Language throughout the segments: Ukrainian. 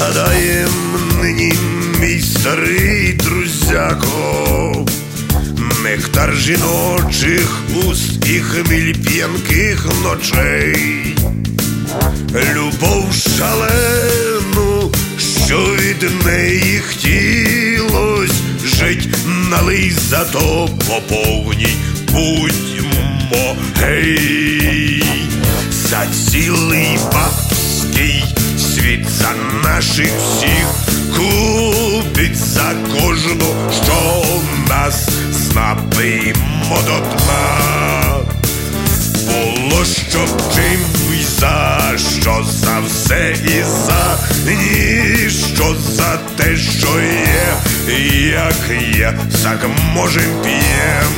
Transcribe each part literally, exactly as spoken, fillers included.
Згадаєм нині, мій старий друзяко, нектар жіночих уст і хміль п'янких ночей, любов шалену, що від неї хотілось жить, налий, зато поповній будьмо, гей, за цілий бабський світ, за наших всіх купить, за кожну, що нас знапимо до дна. Було щоб чим і за що, за все і за ніщо, за те, що є, як є, так можем п'єм.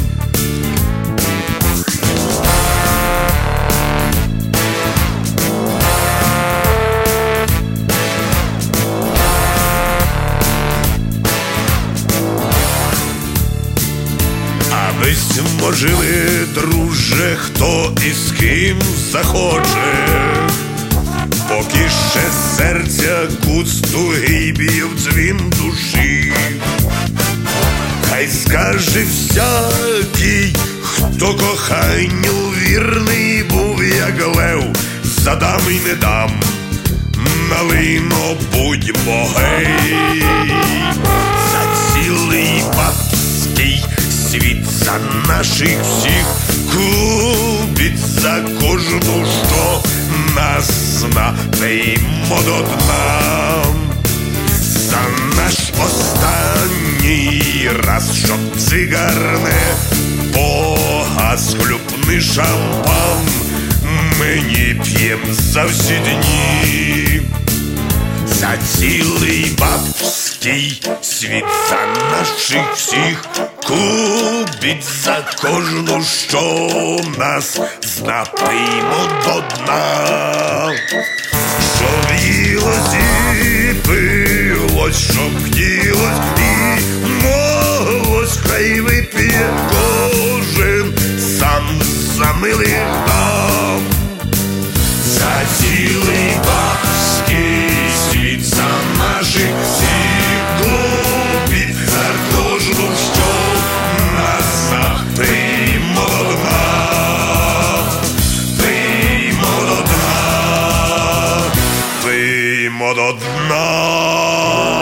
Аби можливо, друже, хто і з ким захоче, поки ще серця куцтугий б'є в дзвін душі. Хай скаже всякий, хто коханню вірний був, як лев, задам і не дам, налино будьмо, гей, за цілий бабський світ, за наших всіх купить, за кожну, що нас напиймо до дна. За наш останній раз, щоб цигарне погас, хлюпни шампан, мені п'єм за всі дні. За цілий бабський світ, за наших всіх купить, за кожну, що нас знапиймо до дна. Щоб їлось і пилось, щоб хотілось і моглось, хай вип'є кожен сам за милих дам. За цілий бабський світ, за наших всіх купить, за кожну, що нас напиймо до дна, пиймо до дна, пиймо до дна.